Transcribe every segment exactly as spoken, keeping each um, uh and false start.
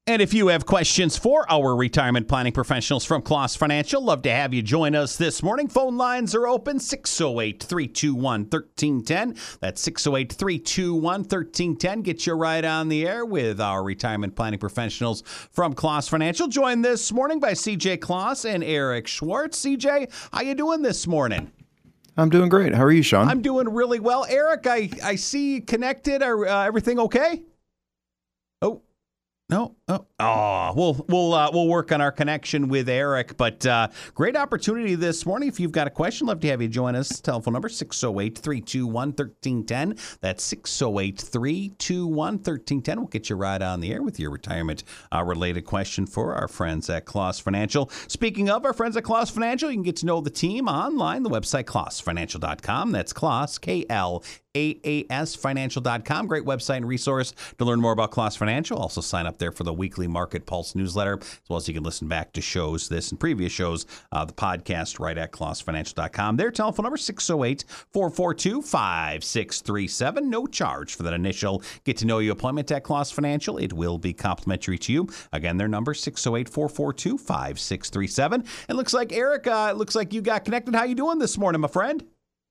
And if you have questions for our retirement planning professionals from Kloss Financial, love to have you join us this morning. Phone lines are open, six oh eight, three two one, one three one zero. That's six oh eight, three two one, one three one zero. Get you right on the air with our retirement planning professionals from Kloss Financial. Joined this morning by C J Kloss and Eric Schwartz. C J, how you doing this morning? I'm doing great. How are you, Sean? I'm doing really well. Eric, I, I see you connected. Are uh, everything okay? Oh. No, oh, oh, we'll we'll uh, we'll work on our connection with Eric. But uh, great opportunity this morning. If you've got a question, love to have you join us. Telephone number six oh eight, three two one, one three one zero. That's six oh eight, three two one, one three one zero. We'll get you right on the air with your retirement uh, related question for our friends at Kloss Financial. Speaking of our friends at Kloss Financial, you can get to know the team online. The website kloss financial dot com. That's Kloss, K L A A S financial dot com. Great website and resource to learn more about Kloss Financial. Also sign up there for the weekly Market Pulse newsletter, as well as you can listen back to shows, this and previous shows, uh, the podcast right at kloss financial dot com. Their telephone number, six oh eight, four four two, five six three seven. No charge for that initial get-to-know-you appointment at Kloss Financial. It will be complimentary to you. Again, their number, six oh eight, four four two, five six three seven. It looks like, Eric, uh, it looks like you got connected. How you doing this morning, my friend?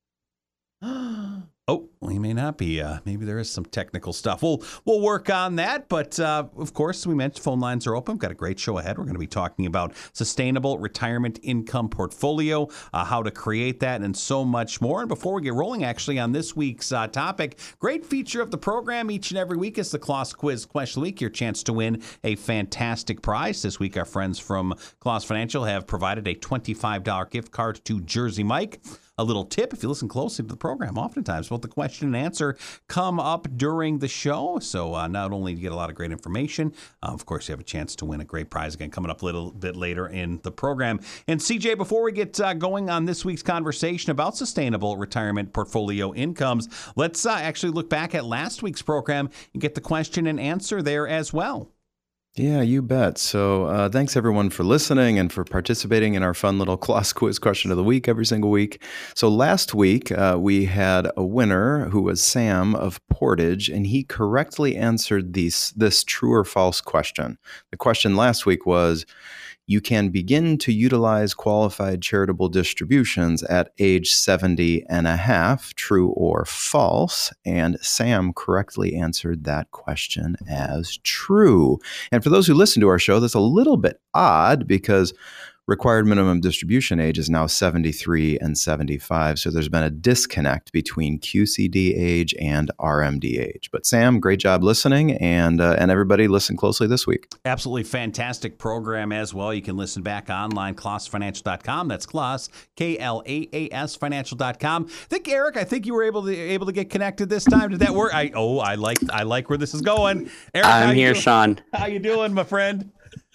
Oh, we may not be. Uh, maybe there is some technical stuff. We'll we'll work on that. But uh, of course, we mentioned phone lines are open. We've got a great show ahead. We're going to be talking about sustainable retirement income portfolio, uh, how to create that, and so much more. And before we get rolling, actually, on this week's uh, topic, great feature of the program each and every week is the Kloss Quiz Question of the Week. Your chance to win a fantastic prize. This week, our friends from Kloss Financial have provided a twenty-five dollars gift card to Jersey Mike. A little tip, if you listen closely to the program, oftentimes both the question and answer come up during the show. So uh, not only do you get a lot of great information, uh, of course, you have a chance to win a great prize again coming up a little bit later in the program. And C J, before we get uh, going on this week's conversation about sustainable retirement portfolio incomes, let's uh, actually look back at last week's program and get the question and answer there as well. Yeah, you bet. So uh, thanks, everyone, for listening and for participating in our fun little Kloss Quiz Question of the Week every single week. So last week, uh, we had a winner who was Sam of Portage, and he correctly answered these, this true or false question. The question last week was, you can begin to utilize qualified charitable distributions at age seventy and a half, true or false? And Sam correctly answered that question as true. And for those who listen to our show, that's a little bit odd because required minimum distribution age is now seventy-three and seventy-five. So there's been a disconnect between Q C D age and R M D age. But Sam, great job listening, and uh, and everybody listen closely this week. Absolutely fantastic program as well. You can listen back online, kloss financial dot com. That's Kloss, K L A A S financial dot com. I think, Eric, I think you were able to able to get connected this time. Did that work? I oh, I like I like where this is going. Eric, I'm here, Sean. How you doing, my friend?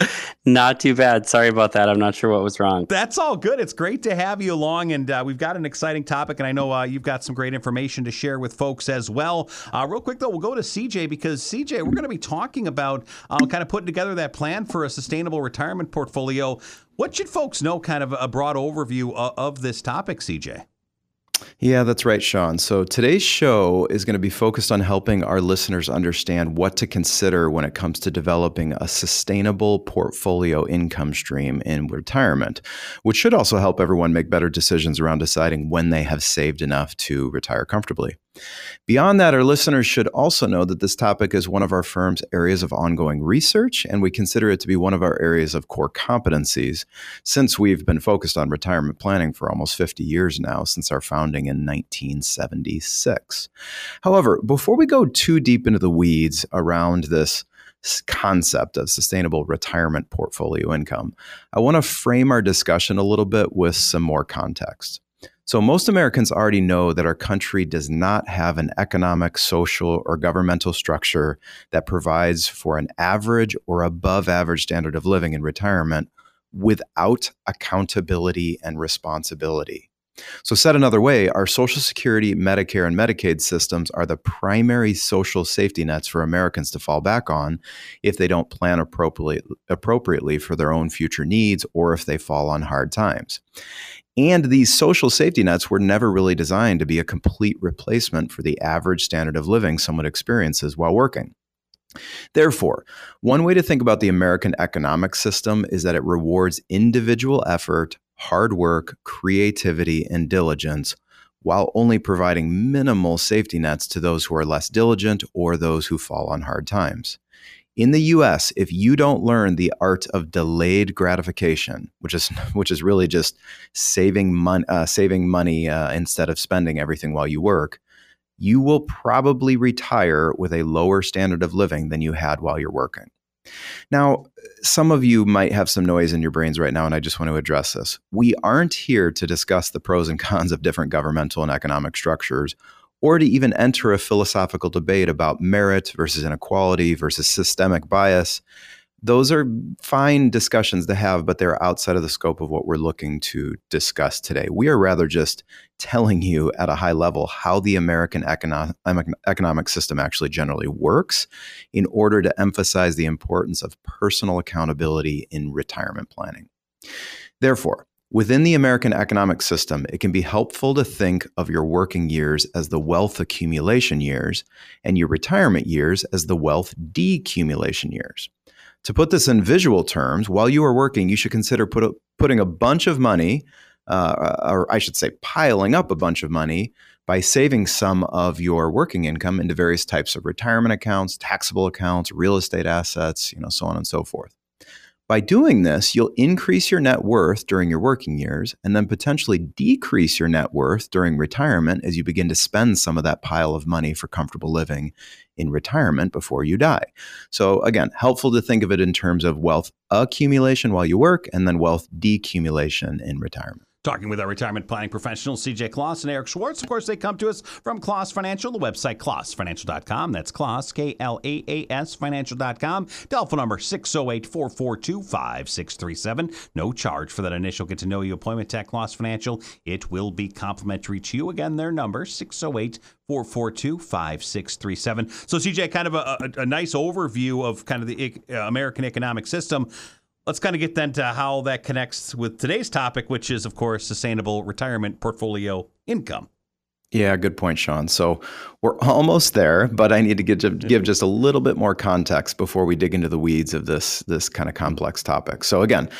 Not too bad. Sorry about that. I'm not sure what was wrong. That's all good. It's great to have you along, and uh, we've got an exciting topic, and I know uh, you've got some great information to share with folks as well. Uh, real quick, though, we'll go to C J because, C J, we're going to be talking about uh, kind of putting together that plan for a sustainable retirement portfolio. What should folks know, kind of a broad overview of, of this topic, C J? Yeah, that's right, Sean. So today's show is going to be focused on helping our listeners understand what to consider when it comes to developing a sustainable portfolio income stream in retirement, which should also help everyone make better decisions around deciding when they have saved enough to retire comfortably. Beyond that, our listeners should also know that this topic is one of our firm's areas of ongoing research, and we consider it to be one of our areas of core competencies since we've been focused on retirement planning for almost fifty years now, since our founding in nineteen seventy-six. However, before we go too deep into the weeds around this concept of sustainable retirement portfolio income, I want to frame our discussion a little bit with some more context. So most Americans already know that our country does not have an economic, social, or governmental structure that provides for an average or above average standard of living in retirement without accountability and responsibility. So said another way, our Social Security, Medicare, and Medicaid systems are the primary social safety nets for Americans to fall back on if they don't plan appropriately, appropriately for their own future needs or if they fall on hard times. And these social safety nets were never really designed to be a complete replacement for the average standard of living someone experiences while working. Therefore, one way to think about the American economic system is that it rewards individual effort, hard work, creativity, and diligence, while only providing minimal safety nets to those who are less diligent or those who fall on hard times. In the U S, if you don't learn the art of delayed gratification, which is which is really just saving money, uh, saving money uh, instead of spending everything while you work, you will probably retire with a lower standard of living than you had while you're working. Now, some of you might have some noise in your brains right now, and I just want to address this. We aren't here to discuss the pros and cons of different governmental and economic structures, or to even enter a philosophical debate about merit versus inequality versus systemic bias. Those are fine discussions to have, but they're outside of the scope of what we're looking to discuss today. We are rather just telling you at a high level how the American economic, economic system actually generally works in order to emphasize the importance of personal accountability in retirement planning. Therefore, within the American economic system, it can be helpful to think of your working years as the wealth accumulation years and your retirement years as the wealth decumulation years. To put this in visual terms, while you are working, you should consider put a, putting a bunch of money, uh, or I should say piling up a bunch of money by saving some of your working income into various types of retirement accounts, taxable accounts, real estate assets, you know, so on and so forth. By doing this, you'll increase your net worth during your working years and then potentially decrease your net worth during retirement as you begin to spend some of that pile of money for comfortable living in retirement before you die. So again, helpful to think of it in terms of wealth accumulation while you work and then wealth decumulation in retirement. Talking with our retirement planning professionals, C J Kloss and Eric Schwartz. Of course, they come to us from Kloss Financial, the website kloss financial dot com. That's Kloss, K L A A S, financial dot com. Telephone number six oh eight, four four two, five six three seven. No charge for that initial get-to-know-you appointment at Kloss Financial. It will be complimentary to you. Again, their number, six oh eight, four four two, five six three seven. So, C J, kind of a, a, a nice overview of kind of the uh, American economic system. Let's kind of get then to how that connects with today's topic, which is, of course, sustainable retirement portfolio income. Yeah, good point, Sean. So we're almost there, but I need to give, give just a little bit more context before we dig into the weeds of this, this kind of complex topic. So again,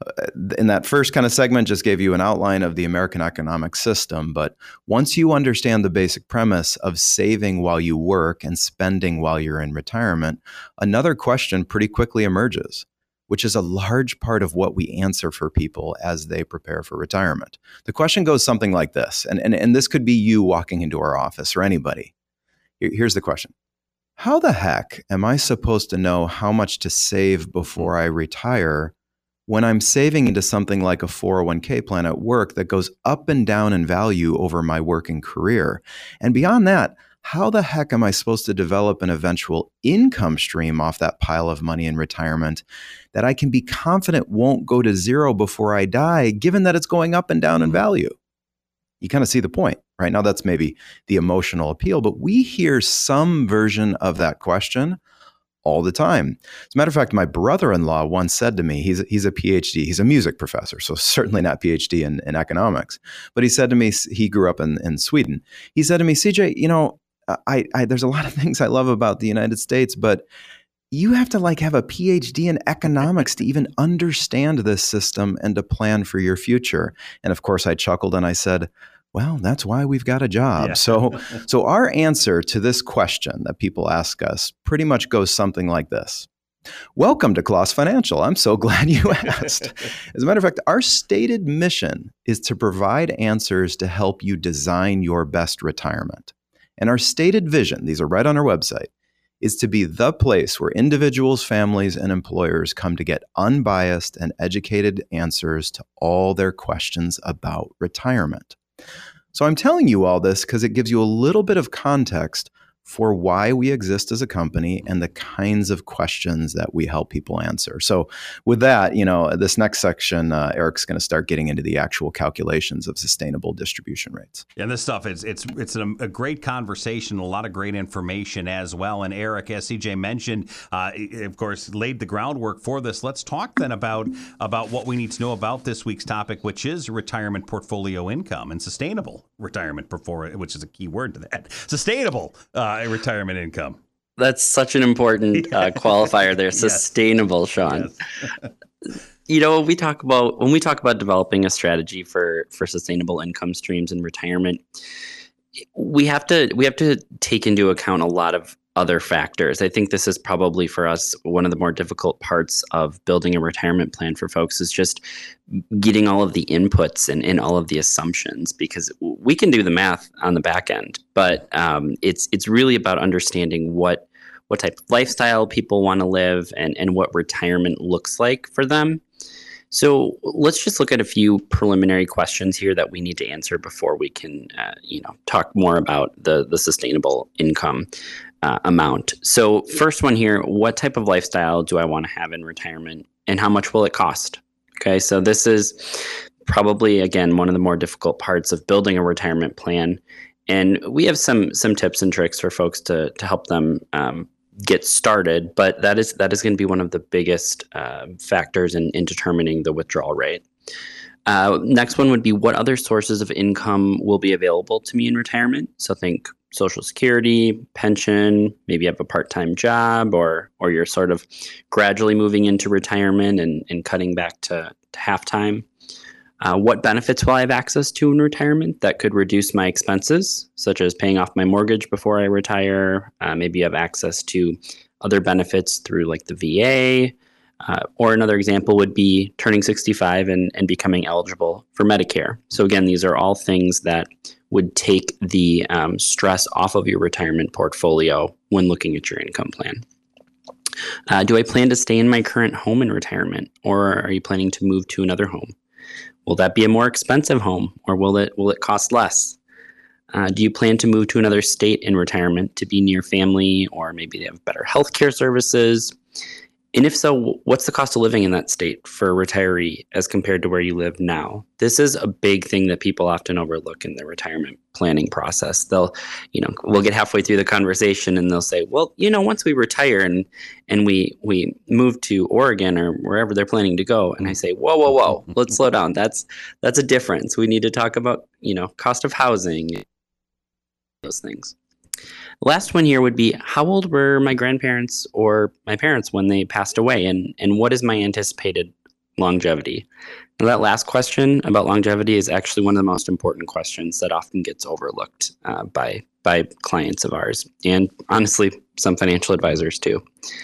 in that first kind of segment, just gave you an outline of the American economic system. But once you understand the basic premise of saving while you work and spending while you're in retirement, another question pretty quickly emerges, which is a large part of what we answer for people as they prepare for retirement. The question goes something like this, and, and, and this could be you walking into our office or anybody. Here's the question. How the heck am I supposed to know how much to save before I retire when I'm saving into something like a four oh one k plan at work that goes up and down in value over my working career? And beyond that, how the heck am I supposed to develop an eventual income stream off that pile of money in retirement that I can be confident won't go to zero before I die, given that it's going up and down in value? You kind of see the point, right? Now that's maybe the emotional appeal, but we hear some version of that question all the time. As a matter of fact, my brother-in-law once said to me, he's, he's a P H D, he's a music professor, so certainly not P H D in, in economics, but he said to me, he grew up in, in Sweden. He said to me, C J, you know, I, I there's a lot of things I love about the United States, but you have to like have a P H D in economics to even understand this system and to plan for your future. And of course, I chuckled and I said, well, that's why we've got a job. Yeah. So, so our answer to this question that people ask us pretty much goes something like this. Welcome to Kloss Financial. I'm so glad you asked. As a matter of fact, our stated mission is to provide answers to help you design your best retirement. And our stated vision, these are right on our website, is to be the place where individuals, families, and employers come to get unbiased and educated answers to all their questions about retirement. So I'm telling you all this because it gives you a little bit of context for why we exist as a company and the kinds of questions that we help people answer. So with that, you know, this next section, uh, Eric's going to start getting into the actual calculations of sustainable distribution rates. Yeah, this stuff, it's it's it's a, a great conversation, a lot of great information as well. And Eric, as C J mentioned, uh, of course, laid the groundwork for this. Let's talk then about, about what we need to know about this week's topic, which is retirement portfolio income and sustainable retirement portfolio, which is a key word to that. Sustainable uh, retirement income. That's such an important uh, qualifier there. Sustainable, Sean. Yes. You know, we talk about when we talk about developing a strategy for for sustainable income streams in retirement, we have to we have to take into account a lot of other factors. I think this is probably for us one of the more difficult parts of building a retirement plan for folks is just getting all of the inputs and, and all of the assumptions, because we can do the math on the back end, but um, it's it's really about understanding what what type of lifestyle people want to live and, and what retirement looks like for them. So let's just look at a few preliminary questions here that we need to answer before we can, uh, you know, talk more about the the sustainable income uh, amount. So first one here, what type of lifestyle do I want to have in retirement, and how much will it cost? Okay, so this is probably, again, one of the more difficult parts of building a retirement plan. And we have some some tips and tricks for folks to to help them um, get started, but that is that is going to be one of the biggest uh, factors in, in determining the withdrawal rate. Uh, next one would be, what other sources of income will be available to me in retirement? So think Social Security, pension, maybe you have a part-time job, or or you're sort of gradually moving into retirement and, and cutting back to, to half-time. Uh, what benefits will I have access to in retirement that could reduce my expenses, such as paying off my mortgage before I retire? Uh, maybe you have access to other benefits through like the V A. Uh, or another example would be turning sixty-five and, and becoming eligible for Medicare. So again, these are all things that would take the um, stress off of your retirement portfolio when looking at your income plan. Uh, do I plan to stay in my current home in retirement, or are you planning to move to another home? Will that be a more expensive home, or will it will it cost less? Uh, do you plan to move to another state in retirement to be near family, or maybe they have better healthcare services? And if so, what's the cost of living in that state for a retiree as compared to where you live now? This is a big thing that people often overlook in their retirement planning process. They'll, you know, we'll get halfway through the conversation and they'll say, well, you know, once we retire and and we we move to Oregon or wherever they're planning to go. And I say, whoa, whoa, whoa, let's slow down. That's that's a difference. We need to talk about, you know, cost of housing, those things. Last one here would be, how old were my grandparents or my parents when they passed away, and, and what is my anticipated longevity? Now, that last question about longevity is actually one of the most important questions that often gets overlooked uh, by by clients of ours, and honestly, some financial advisors too.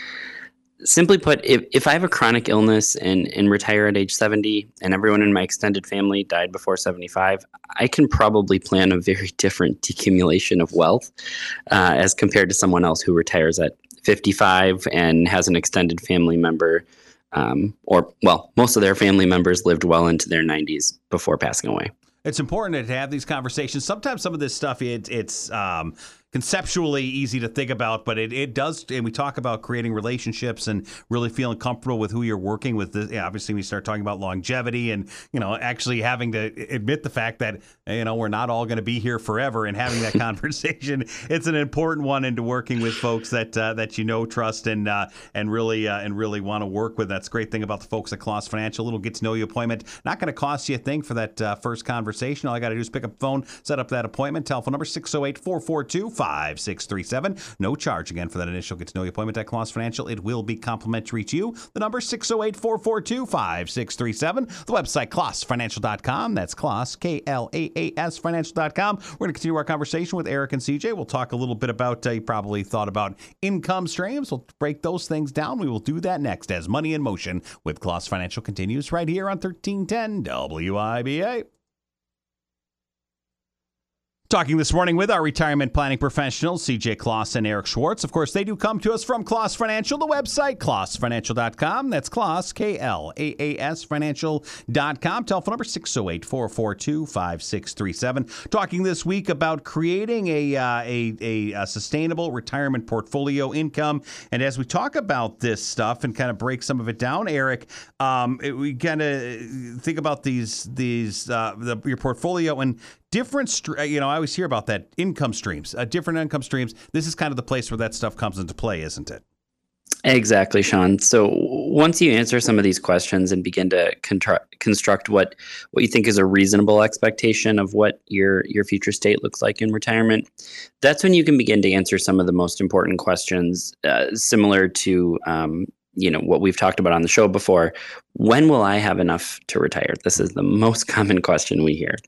Simply put, if, if I have a chronic illness and, and retire at age seventy and everyone in my extended family died before seventy-five, I can probably plan a very different decumulation of wealth uh, as compared to someone else who retires at fifty-five and has an extended family member, um, or, well, most of their family members lived well into their nineties before passing away. It's important to have these conversations. Sometimes some of this stuff, it, it's um, conceptually easy to think about, but it, it does, and we talk about creating relationships and really feeling comfortable with who you're working with. This, yeah, obviously, we start talking about longevity and, you know, actually having to admit the fact that, you know, we're not all going to be here forever, and having that conversation. It's an important one into working with folks that uh, that you know, trust, and uh, and really uh, and really want to work with. That's a great thing about the folks at Kloss Financial. A little get to know you appointment. Not going to cost you a thing for that uh, first conversation. All I got to do is pick up the phone, set up that appointment. Telephone number six oh eight, four four two, five six three seven. No charge again for that initial get to know you appointment at Kloss Financial. It will be complimentary to you. The number six oh eight, four four two, five six three seven. The website kloss financial dot com. That's Kloss, K L A A S financial dot com. We're going to continue our conversation with Eric and C J. We'll talk a little bit about, uh, you probably thought about income streams. We'll break those things down. We will do that next as Money in Motion with Kloss Financial continues right here on thirteen ten W I B A. Talking this morning with our retirement planning professionals, C J Kloss and Eric Schwartz. Of course, they do come to us from Kloss Financial, the website, kloss financial dot com. That's Kloss, K L A A S financial dot com. Telephone number six oh eight, four four two, five six three seven. Talking this week about creating a, uh, a, a, a sustainable retirement portfolio income. And as we talk about this stuff and kind of break some of it down, Eric, um, it, we kind of think about these, these uh, the, your portfolio and different, you know, I always hear about that income streams, uh, different income streams. This is kind of the place where that stuff comes into play, isn't it? Exactly, Sean. So once you answer some of these questions and begin to contra- construct what what you think is a reasonable expectation of what your your future state looks like in retirement, that's when you can begin to answer some of the most important questions, uh, similar to um, you know what we've talked about on the show before. When will I have enough to retire? This is the most common question we hear.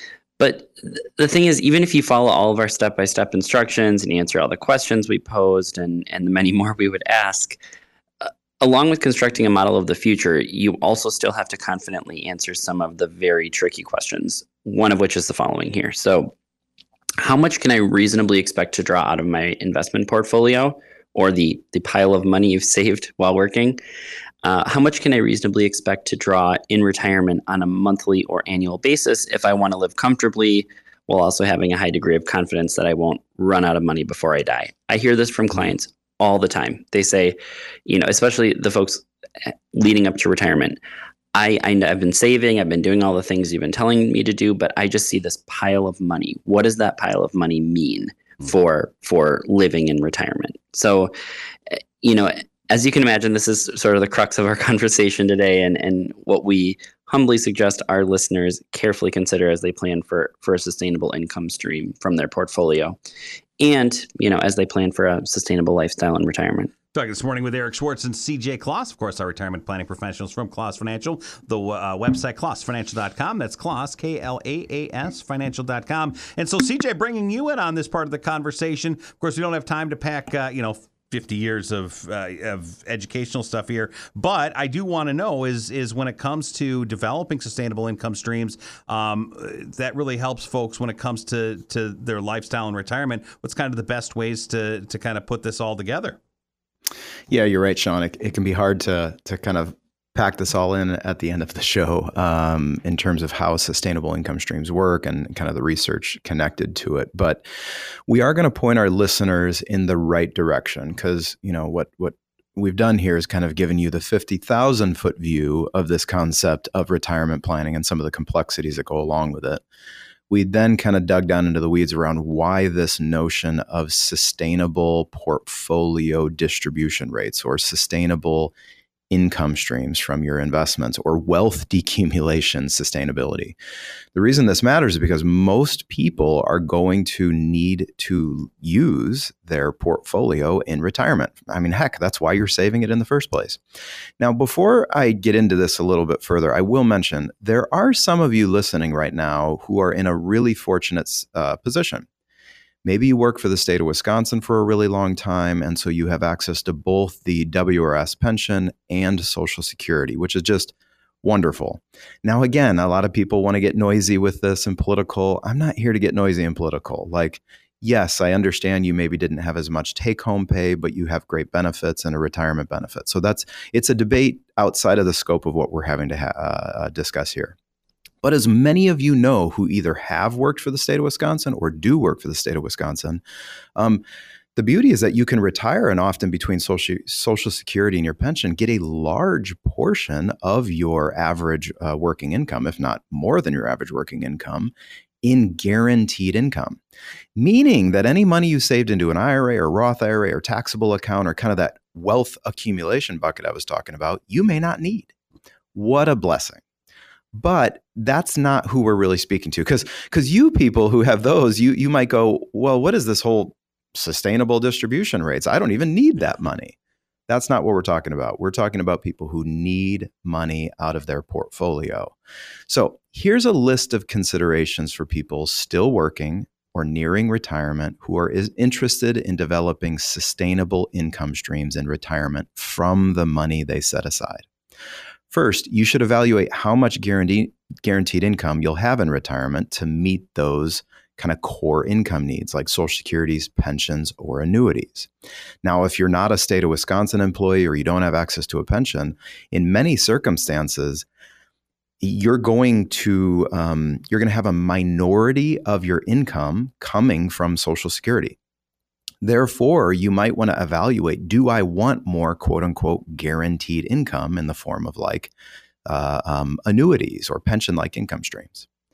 But the thing is, even if you follow all of our step-by-step instructions and answer all the questions we posed and, and the many more we would ask, uh, along with constructing a model of the future, you also still have to confidently answer some of the very tricky questions, one of which is the following here. So how much can I reasonably expect to draw out of my investment portfolio or the, the pile of money you've saved while working? Uh, how much can I reasonably expect to draw in retirement on a monthly or annual basis if I want to live comfortably while also having a high degree of confidence that I won't run out of money before I die? I hear this from clients all the time. They say, you know, especially the folks leading up to retirement, I, I, I've been saving, I've been doing all the things you've been telling me to do, but I just see this pile of money. What does that pile of money mean for for living in retirement? So, you know, as you can imagine, this is sort of the crux of our conversation today, and, and what we humbly suggest our listeners carefully consider as they plan for, for a sustainable income stream from their portfolio, and you know, as they plan for a sustainable lifestyle in retirement. Talking this morning with Eric Schwartz and C J Kloss, of course, our retirement planning professionals from Kloss Financial. The uh, website, kloss financial dot com. That's Kloss, K L A A S, financial dot com. And so, C J, bringing you in on this part of the conversation. Of course, we don't have time to pack, uh, you know, fifty years of uh, of educational stuff here, but I do want to know is is when it comes to developing sustainable income streams, um, that really helps folks when it comes to to their lifestyle and retirement. What's kind of the best ways to to kind of put this all together? Yeah, you're right, Sean. It, it can be hard to to kind of pack this all in at the end of the show um, in terms of how sustainable income streams work and kind of the research connected to it. But we are going to point our listeners in the right direction because, you know, what what we've done here is kind of given you the fifty thousand foot view of this concept of retirement planning and some of the complexities that go along with it. We then kind of dug down into the weeds around why this notion of sustainable portfolio distribution rates or sustainable income streams from your investments or wealth decumulation sustainability. The reason this matters is because most people are going to need to use their portfolio in retirement. I mean, heck, that's why you're saving it in the first place. Now, before I get into this a little bit further, I will mention there are some of you listening right now who are in a really fortunate uh, position. Maybe you work for the state of Wisconsin for a really long time, and so you have access to both the W R S pension and Social Security, which is just wonderful. Now, again, a lot of people want to get noisy with this and political. I'm not here to get noisy and political. Like, yes, I understand you maybe didn't have as much take-home pay, but you have great benefits and a retirement benefit. So that's it's a debate outside of the scope of what we're having to ha- uh, discuss here. But as many of you know who either have worked for the state of Wisconsin or do work for the state of Wisconsin, um, the beauty is that you can retire and often between social, social Security and your pension, get a large portion of your average uh, working income, if not more than your average working income, in guaranteed income. Meaning that any money you saved into an I R A or Roth I R A or taxable account or kind of that wealth accumulation bucket I was talking about, you may not need. What a blessing. But that's not who we're really speaking to. Because because you people who have those, you you might go, well, what is this whole sustainable distribution rates? I don't even need that money. That's not what we're talking about. We're talking about people who need money out of their portfolio. So here's a list of considerations for people still working or nearing retirement who are is interested in developing sustainable income streams in retirement from the money they set aside. First, you should evaluate how much guaranteed guaranteed income you'll have in retirement to meet those kind of core income needs like Social Security's, pensions, or annuities. Now, if you're not a state of Wisconsin employee or you don't have access to a pension, in many circumstances, you're going to um, you're going to have a minority of your income coming from Social Security. Therefore, you might want to evaluate, do I want more quote unquote guaranteed income in the form of like uh, um, annuities or pension-like income streams?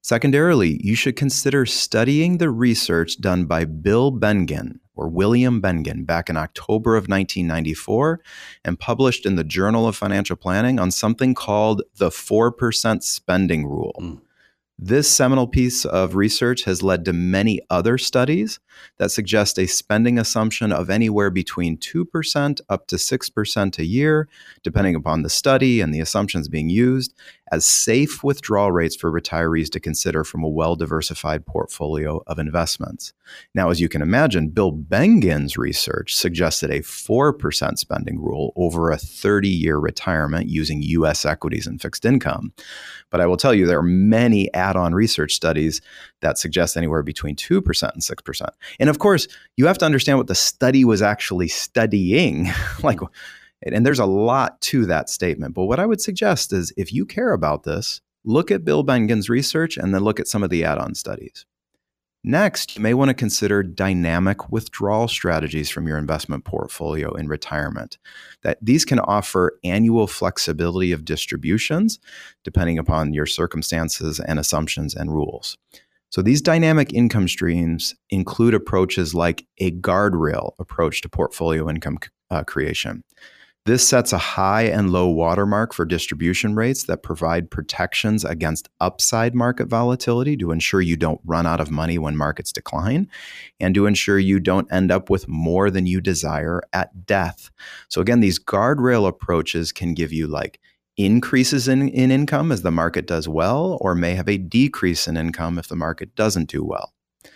Secondarily, you should consider studying the research done by Bill Bengen or William Bengen back in October of nineteen ninety-four and published in the Journal of Financial Planning on something called the four percent spending rule. Mm. This seminal piece of research has led to many other studies that suggest a spending assumption of anywhere between two percent up to six percent a year, depending upon the study and the assumptions being used, as safe withdrawal rates for retirees to consider from a well-diversified portfolio of investments. Now, as you can imagine, Bill Bengen's research suggested a four percent spending rule over a thirty-year retirement using U S equities and fixed income. But I will tell you, there are many add-on research studies that suggest anywhere between two percent and six percent. And of course, you have to understand what the study was actually studying. like, and there's a lot to that statement. But what I would suggest is if you care about this, look at Bill Bengen's research and then look at some of the add-on studies. Next, you may want to consider dynamic withdrawal strategies from your investment portfolio in retirement. That these can offer annual flexibility of distributions depending upon your circumstances and assumptions and rules. So these dynamic income streams include approaches like a guardrail approach to portfolio income uh, creation. This sets a high and low watermark for distribution rates that provide protections against upside market volatility to ensure you don't run out of money when markets decline and to ensure you don't end up with more than you desire at death. So again, these guardrail approaches can give you like increases in, in income as the market does well, or may have a decrease in income if the market doesn't do well.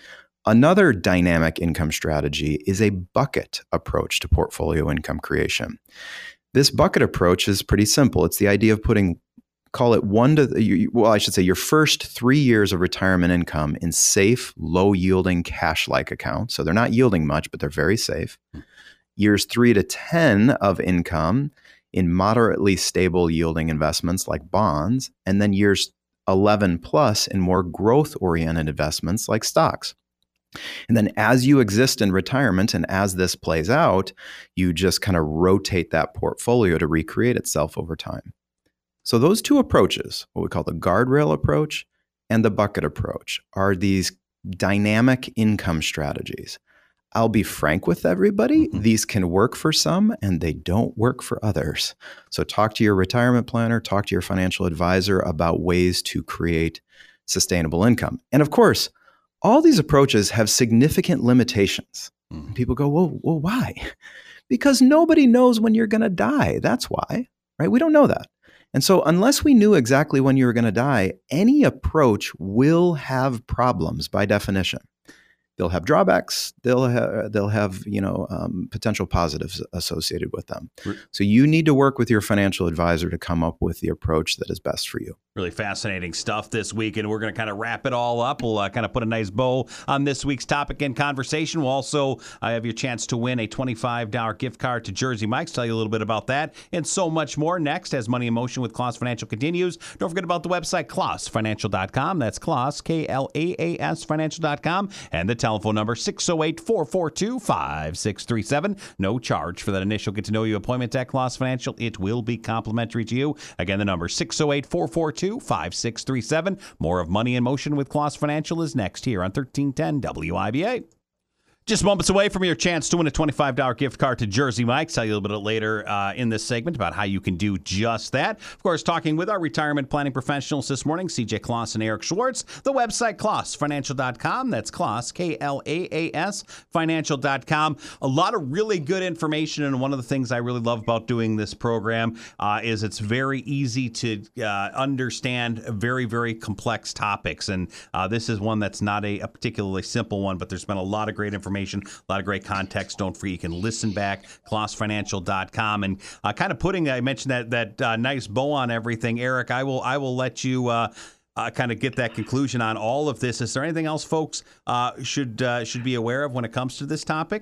Another dynamic income strategy is a bucket approach to portfolio income creation. This bucket approach is pretty simple. It's the idea of putting, call it one to, well, I should say your first three years of retirement income in safe, low-yielding cash-like accounts. So they're not yielding much, but they're very safe. Years three to ten of income in moderately stable yielding investments like bonds, and then years eleven plus in more growth-oriented investments like stocks. And then as you exist in retirement and as this plays out, you just kind of rotate that portfolio to recreate itself over time. So those two approaches, what we call the guardrail approach and the bucket approach, are these dynamic income strategies. I'll be frank with everybody, mm-hmm. These can work for some and they don't work for others. So talk to your retirement planner, talk to your financial advisor about ways to create sustainable income. And of course, all these approaches have significant limitations. Mm. People go, well, well, why? Because nobody knows when you're going to die. That's why, right? We don't know that. And so unless we knew exactly when you were going to die, any approach will have problems by definition. They'll have drawbacks. They'll have, they'll have you know, um, potential positives associated with them. So you need to work with your financial advisor to come up with the approach that is best for you. Really fascinating stuff this week, and we're going to kind of wrap it all up. We'll uh, kind of put a nice bow on this week's topic and conversation. We'll also uh, have your chance to win a twenty-five dollars gift card to Jersey Mike's. Tell you a little bit about that and so much more next as Money in Motion with Klaas Financial continues. Don't forget about the website, Klaas Financial dot com. That's Klaas, K L A A S Financial dot com, and the telephone number, six oh eight, four four two, five six three seven. No charge for that initial get-to-know-you appointment at Klaas Financial. It will be complimentary to you. Again, the number, six oh eight, four four two, five six three seven. More of Money in Motion with Klaas Financial is next here on thirteen ten W I B A. Just moments away from your chance to win a twenty-five dollars gift card to Jersey Mike's. Tell you a little bit later uh, in this segment about how you can do just that. Of course, talking with our retirement planning professionals this morning, C J Klaas and Eric Schwartz. The website, Klaas Financial dot com. That's Klaas, K L A A S Financial dot com. A lot of really good information, and one of the things I really love about doing this program uh, is it's very easy to uh, understand very, very complex topics. And uh, this is one that's not a, a particularly simple one, but there's been a lot of great information. A lot of great context. Don't forget, you can listen back, Klaas Financial dot com. And uh, kind of putting, I mentioned that that uh, nice bow on everything. Eric, I will I will let you uh, uh, kind of get that conclusion on all of this. Is there anything else folks uh, should uh, should be aware of when it comes to this topic?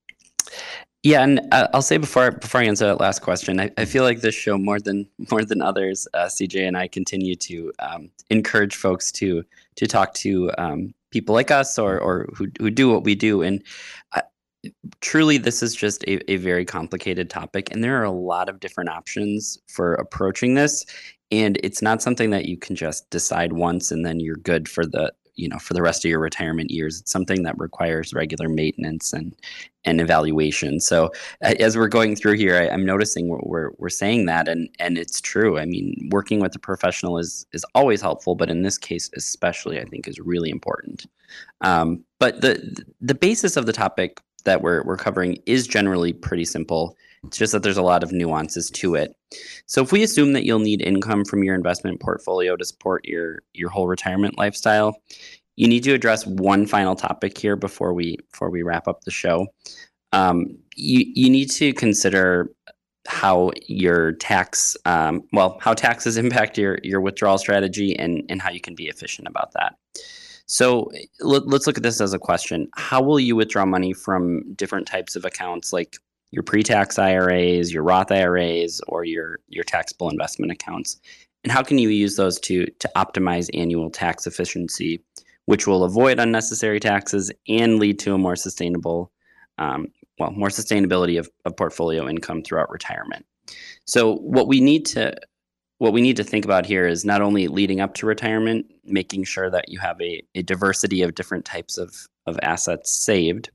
Yeah, and uh, I'll say before before I answer that last question, I, I feel like this show more than more than others, uh, C J and I continue to um, encourage folks to to talk to um, people like us or or who who do what we do. And I, Truly, this is just a, a very complicated topic, and there are a lot of different options for approaching this. And it's not something that you can just decide once and then you're good for the you know for the rest of your retirement years. It's something that requires regular maintenance and and evaluation. So as we're going through here, I, I'm noticing we're, we're we're saying that, and and it's true. I mean, working with a professional is is always helpful, but in this case especially, I think is really important. Um, but the the basis of the topic that we're we're covering is generally pretty simple. It's just that there's a lot of nuances to it. So if we assume that you'll need income from your investment portfolio to support your your whole retirement lifestyle, you need to address one final topic here before we before we wrap up the show. Um, you you need to consider how your tax um, well how taxes impact your your withdrawal strategy, and and how you can be efficient about that. So let, let's look at this as a question. How will you withdraw money from different types of accounts, like your pre-tax I R As, your Roth I R As, or your, your taxable investment accounts? And how can you use those to, to optimize annual tax efficiency, which will avoid unnecessary taxes and lead to a more sustainable, um, well, more sustainability of, of portfolio income throughout retirement? So what we need to What we need to think about here is not only leading up to retirement, making sure that you have a, a diversity of different types of, of assets saved,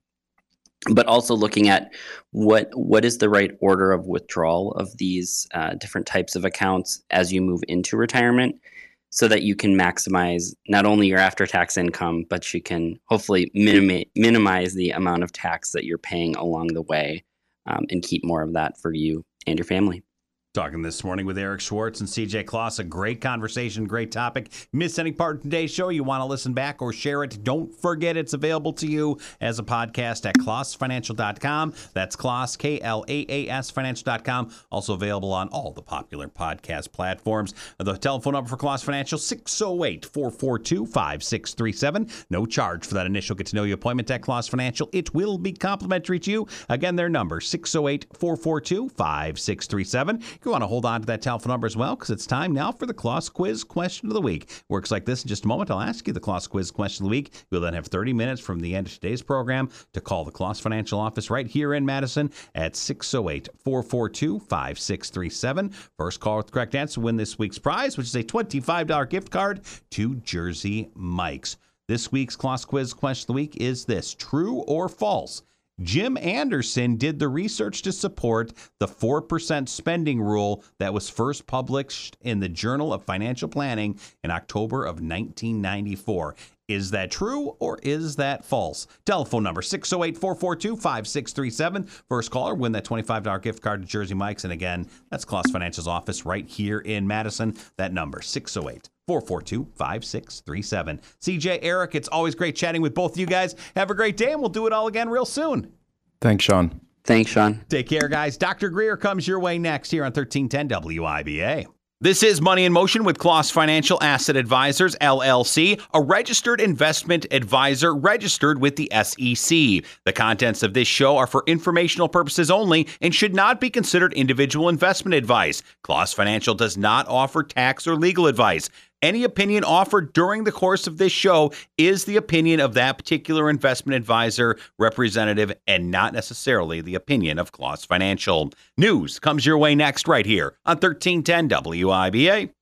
but also looking at what what is the right order of withdrawal of these uh, different types of accounts as you move into retirement, so that you can maximize not only your after-tax income, but you can hopefully minimi- minimize the amount of tax that you're paying along the way, um, and keep more of that for you and your family. Talking this morning with Eric Schwartz and C J Kloss. A great conversation, great topic. Miss any part of today's show, you want to listen back or share it, don't forget it's available to you as a podcast at kloss financial dot com. That's Kloss, K L A A S financial dot com. Also available on all the popular podcast platforms. The telephone number for Kloss Financial, six oh eight, four four two, five six three seven. No charge for that initial get-to-know-you appointment at Kloss Financial. It will be complimentary to you. Again, their number, six oh eight, four four two, five six three seven. You want to hold on to that telephone number as well, because it's time now for the Kloss Quiz Question of the Week. Works like this. In just a moment, I'll ask you the Kloss Quiz Question of the Week. You'll then have thirty minutes from the end of today's program to call the Kloss Financial office right here in Madison at six oh eight, four four two, five six three seven. First call with the correct answer win this week's prize, which is a twenty-five dollars gift card to Jersey Mike's. This week's Kloss Quiz Question of the Week is this: true or false? Jim Anderson did the research to support the four percent spending rule that was first published in the Journal of Financial Planning in October of nineteen ninety-four. Is that true or is that false? Telephone number six oh eight, four four two, five six three seven. First caller, win that twenty-five dollars gift card to Jersey Mike's. And again, that's Kloss Financial's office right here in Madison. That number, six oh eight, four four two, five six three seven. C J, Eric, it's always great chatting with both of you guys. Have a great day, and we'll do it all again real soon. Thanks, Sean. Thanks, Sean. Take care, guys. Doctor Greer comes your way next here on thirteen ten W I B A. This is Money in Motion with Kloss Financial Asset Advisors, L L C, a registered investment advisor registered with the S E C. The contents of this show are for informational purposes only and should not be considered individual investment advice. Kloss Financial does not offer tax or legal advice. Any opinion offered during the course of this show is the opinion of that particular investment advisor, representative, and not necessarily the opinion of Kloss Financial. News comes your way next right here on thirteen ten W I B A.